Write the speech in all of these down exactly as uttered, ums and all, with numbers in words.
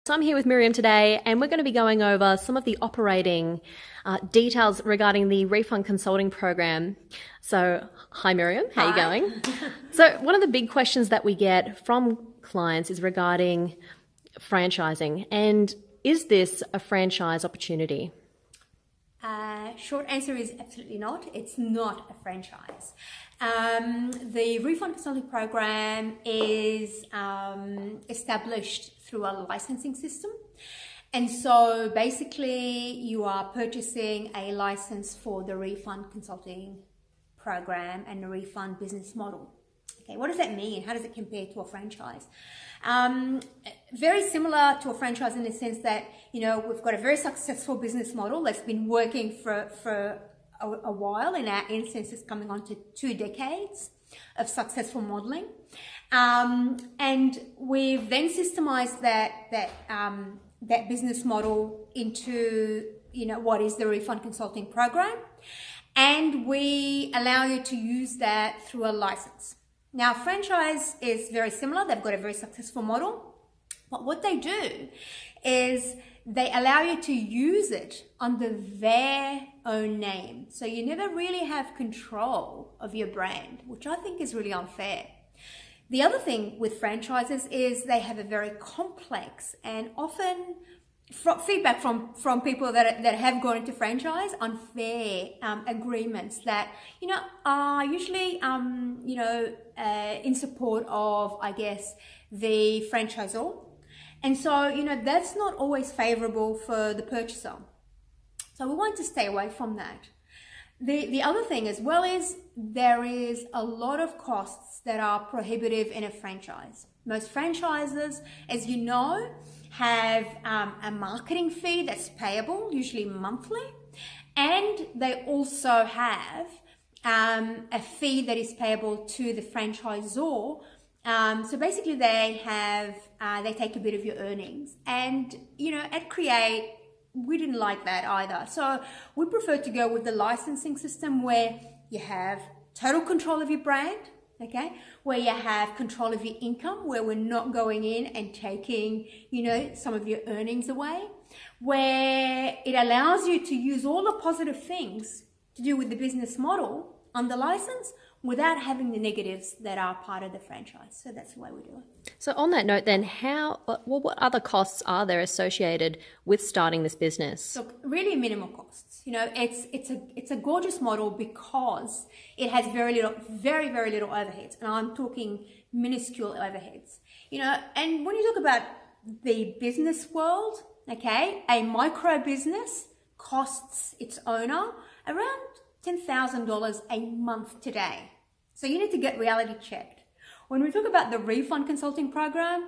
So I'm here with Miriam today, and we're going to be going over some of the operating uh, details regarding the Refund Consulting Program. So, hi Miriam, how are Hi. you going? So one of the big questions that we get from clients is regarding franchising, and is this a franchise opportunity? Uh, short answer is absolutely not. It's not a franchise. Um, the Refund Consulting Program is um, established through a licensing system. And so basically you are purchasing a license for the Refund Consulting Program and the refund business model. Okay, what does that mean? How does it compare to a franchise? Um, very similar to a franchise in the sense that, you know, we've got a very successful business model that's been working for, for a, a while. In our instance, it's coming on to two decades of successful modeling. Um, and we've then systemized that, that, um, that business model into, you know, what is the Refund Consulting Program. And we allow you to use that through a license. Now, franchise is very similar. They've got a very successful model. But what they do is they allow you to use it under their own name. So you never really have control of your brand, which I think is really unfair. The other thing with franchises is they have a very complex and often From feedback from, from people that, that have gone into franchise, unfair um, agreements that, you know, are usually, um, you know, uh, in support of, I guess, the franchisor. And so, you know, that's not always favorable for the purchaser. So we want to stay away from that. The, the other thing as well is there is a lot of costs that are prohibitive in a franchise. Most franchises, as you know, have um, a marketing fee that's payable, usually monthly, and they also have um, a fee that is payable to the franchisor. Um, so basically they have, uh, they take a bit of your earnings. And, you know, at Create, we didn't like that either. So we prefer to go with the licensing system where you have total control of your brand, okay, where you have control of your income, where we're not going in and taking, you know, some of your earnings away, where it allows you to use all the positive things to do with the business model on the license without having the negatives that are part of the franchise. So that's the way we do it. So on that note then, how, well, what other costs are there associated with starting this business? Look, really minimal costs. You know, it's it's a it's a gorgeous model because it has very little, very, very little overheads. And I'm talking minuscule overheads. You know, and when you talk about the business world, okay, a micro business costs its owner around ten thousand dollars a month today. So you need to get reality checked. When we talk about the Refund Consulting Program,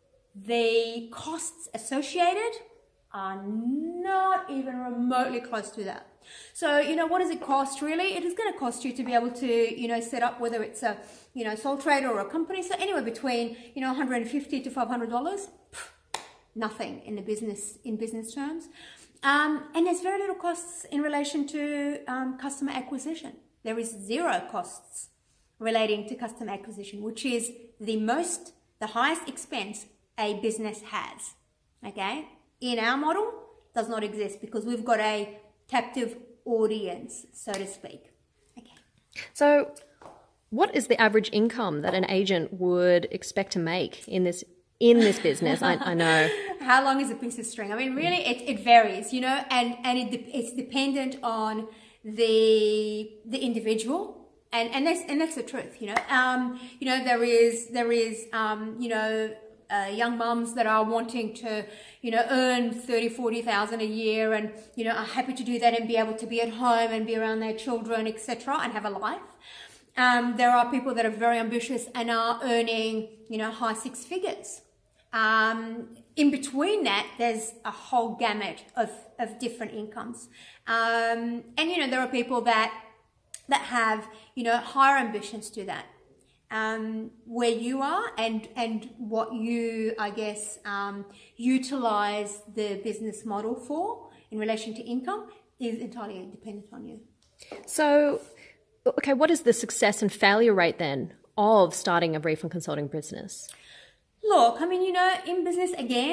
the costs associated are not even remotely close to that. So, you know, what does it cost really? It is going to cost you to be able to, you know, set up whether it's a, you know, sole trader or a company. So anywhere between, you know, one hundred fifty to five hundred dollars, nothing in the business, in business terms. Um, and there's very little costs in relation to um, customer acquisition. There is zero costs relating to customer acquisition, which is the most, the highest expense a business has, okay? In our model, does not exist because we've got a captive audience, so to speak. Okay. So what is the average income that an agent would expect to make in this in this business? I, I know. How long is a piece of string? I mean, really, it, it varies, you know, and, and it, it's dependent on the the individual, and, and that's and that's the truth, you know. Um, you know, there is there is um, you know, uh, young mums that are wanting to, you know, earn thirty, forty thousand a year, and you know, are happy to do that and be able to be at home and be around their children, et cetera, and have a life. Um, there are people that are very ambitious and are earning, you know, high six figures. Um, in between that, there's a whole gamut of, of different incomes. Um, and, you know, there are people that, that have, you know, higher ambitions to that. Um, where you are and, and what you, I guess, um, utilize the business model for in relation to income is entirely dependent on you. So, okay, what is the success and failure rate then of starting a refund consulting business? Look, I mean, you know, in business, again,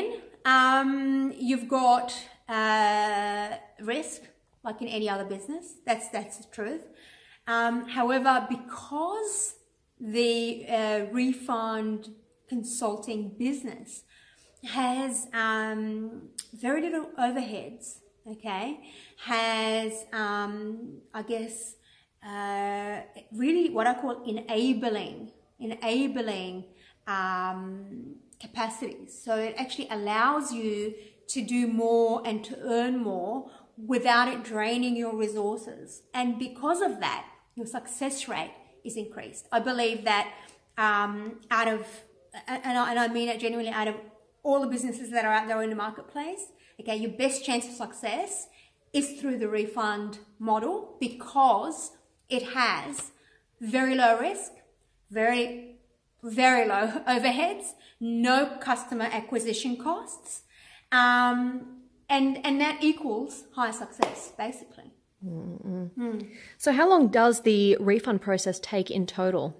Um, you've got uh, risk, like in any other business. That's that's the truth. Um, however, because the uh, refund consulting business has um, very little overheads, okay, has, um, I guess, uh, really what I call enabling, enabling um, capacities. So it actually allows you to do more and to earn more without it draining your resources. And because of that, your success rate is increased. I believe that um, out of, and I, and I mean it genuinely, out of all the businesses that are out there in the marketplace, okay, your best chance of success is through the refund model, because it has very low risk, very, very low overheads, no customer acquisition costs, um, and, and that equals high success, basically. Mm-mm. Mm. So how long does the refund process take in total?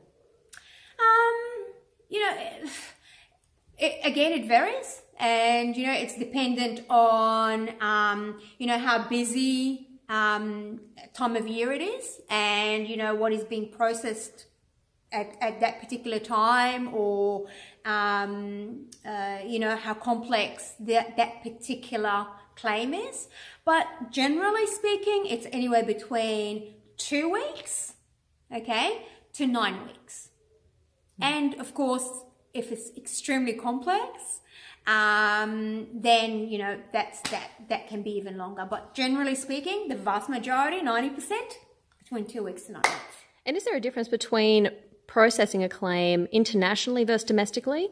Um, you know, it, it, again, it varies, and, you know, it's dependent on, um, you know, how busy um, time of year it is, and, you know, what is being processed at, at that particular time, or, um, uh, you know, how complex that, that particular claim is. But generally speaking, it's anywhere between two weeks, okay, to nine weeks. And of course, if it's extremely complex, um, then, you know, that's, that, that can be even longer. But generally speaking, the vast majority, ninety percent, between two weeks to nine weeks. And is there a difference between processing a claim internationally versus domestically?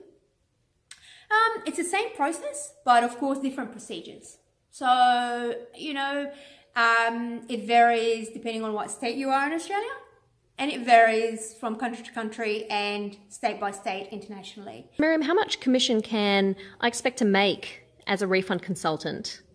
Um, it's the same process, but of course, different procedures. So, you know, um, it varies depending on what state you are in Australia, and it varies from country to country and state by state internationally. Miriam, how much commission can I expect to make as a refund consultant?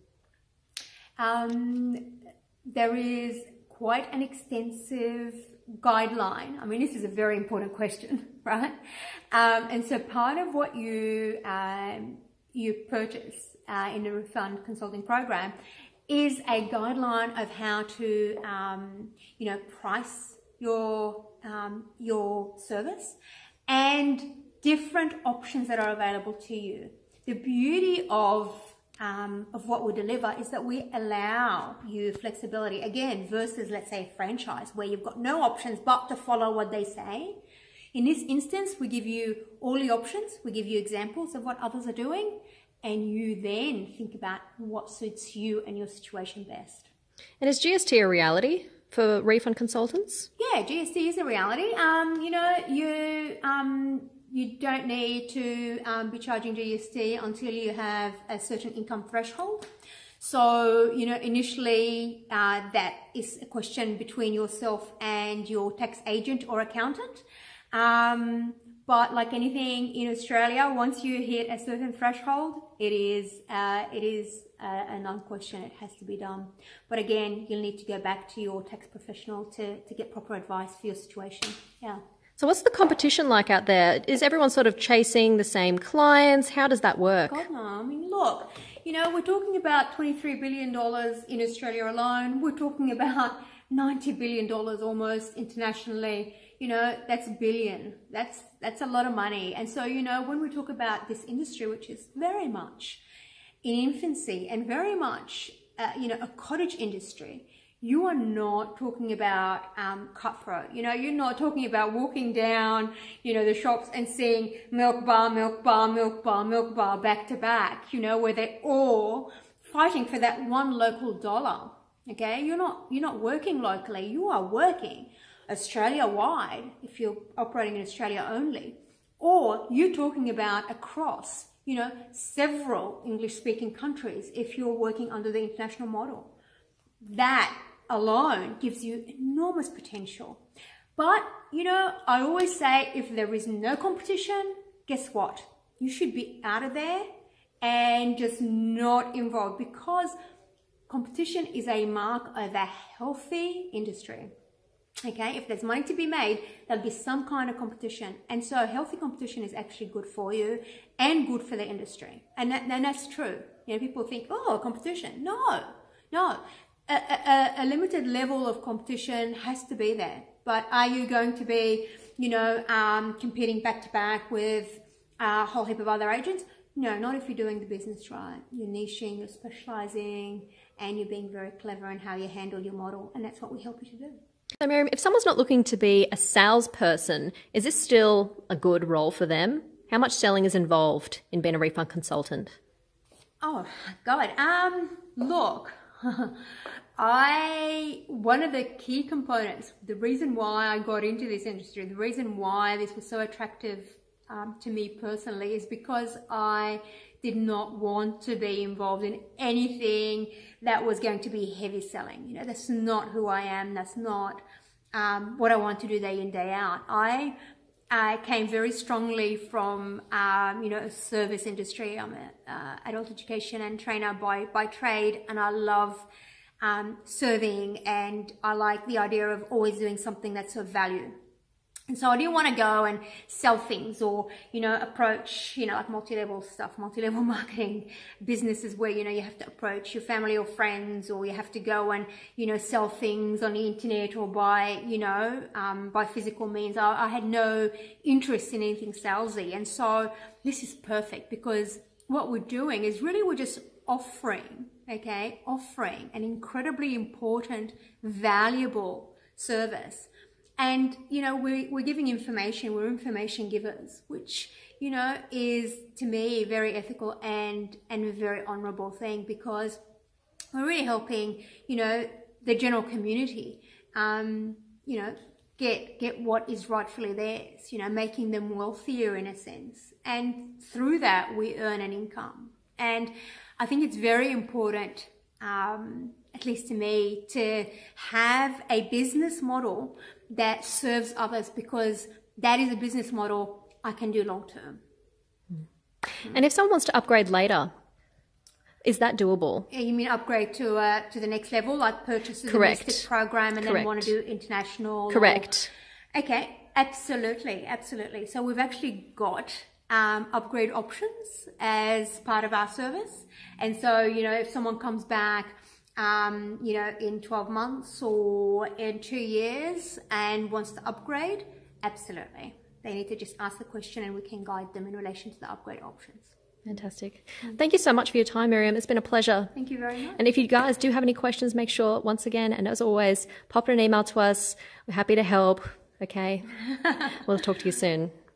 Um, there is quite an extensive guideline. I mean, this is a very important question, right? Um, and so part of what you um, you purchase uh, in the refund consulting program is a guideline of how to, um, you know, price your um, your service and different options that are available to you. The beauty of Um, of what we deliver is that we allow you flexibility, again, versus, let's say, a franchise where you've got no options but to follow what they say. In this instance, we give you all the options, we give you examples of what others are doing, and you then think about what suits you and your situation best. And is G S T a reality for refund consultants? Yeah, G S T is a reality. Um, you know, you... Um, You don't need to um, be charging G S T until you have a certain income threshold. So, you know, initially uh, that is a question between yourself and your tax agent or accountant. Um, but like anything in Australia, once you hit a certain threshold, it is uh, it is a, a non-question. It has to be done. But again, you'll need to go back to your tax professional to, to get proper advice for your situation. Yeah. So what's the competition like out there? Is everyone sort of chasing the same clients? How does that work? God, no. I mean, look, you know, we're talking about twenty-three billion dollars in Australia alone. We're talking about ninety billion dollars almost internationally. You know, that's a billion. That's, that's a lot of money. And so, you know, when we talk about this industry, which is very much in infancy and very much, uh, you know, a cottage industry, you are not talking about um, cutthroat. You know, you're not talking about walking down, you know, the shops and seeing milk bar, milk bar, milk bar, milk bar back to back, you know, where they're all fighting for that one local dollar. Okay, you're not you're not working locally. You are working Australia-wide if you're operating in Australia only, or you're talking about across, you know, several English-speaking countries if you're working under the international model. That alone gives you enormous potential. But, you know, I always say if there is no competition, guess what? You should be out of there and just not involved, because competition is a mark of a healthy industry. Okay, if there's money to be made, there'll be some kind of competition. And so healthy competition is actually good for you and good for the industry. And, that, and that's true. You know, people think, oh, competition. No, no. A, a, a limited level of competition has to be there. But are you going to be, you know, um, competing back to back with a whole heap of other agents? No, not if you're doing the business right. You're niching, you're specializing, and you're being very clever in how you handle your model. And that's what we help you to do. So Miriam, if someone's not looking to be a salesperson, is this still a good role for them? How much selling is involved in being a refund consultant? Oh, God. Um, look, I, one of the key components, the reason why I got into this industry, the reason why this was so attractive um, to me personally is because I did not want to be involved in anything that was going to be heavy selling. You know, that's not who I am. That's not um, what I want to do day in, day out. I I came very strongly from, um, you know, a service industry. I'm an uh, adult education and trainer by, by trade, and I love um, serving, and I like the idea of always doing something that's of value. And so I didn't want to go and sell things or, you know, approach, you know, like multi-level stuff, multi-level marketing businesses where, you know, you have to approach your family or friends, or you have to go and, you know, sell things on the internet or by, you know, um, by physical means. I, I had no interest in anything salesy. And so this is perfect because what we're doing is really we're just offering, okay, offering an incredibly important, valuable service. And, you know, we, we're giving information, we're information givers, which, you know, is to me a very ethical and, and a very honorable thing, because we're really helping, you know, the general community, um, you know, get, get what is rightfully theirs, you know, making them wealthier in a sense. And through that, we earn an income. And I think it's very important, um, at least to me, to have a business model that serves others, because that is a business model I can do long term. And if someone wants to upgrade later, is that doable? You mean upgrade to uh, to the next level, like purchase a Correct. domestic program and Correct. then want to do international? Correct. Or... Okay, absolutely, absolutely. So we've actually got um, upgrade options as part of our service. And so, you know, if someone comes back, Um, you know, in twelve months or in two years and wants to upgrade, absolutely. They need to just ask the question and we can guide them in relation to the upgrade options. Fantastic. Thank you so much for your time, Miriam. It's been a pleasure. Thank you very much. And if you guys do have any questions, make sure, once again, and as always, pop an email to us. We're happy to help. Okay. We'll talk to you soon.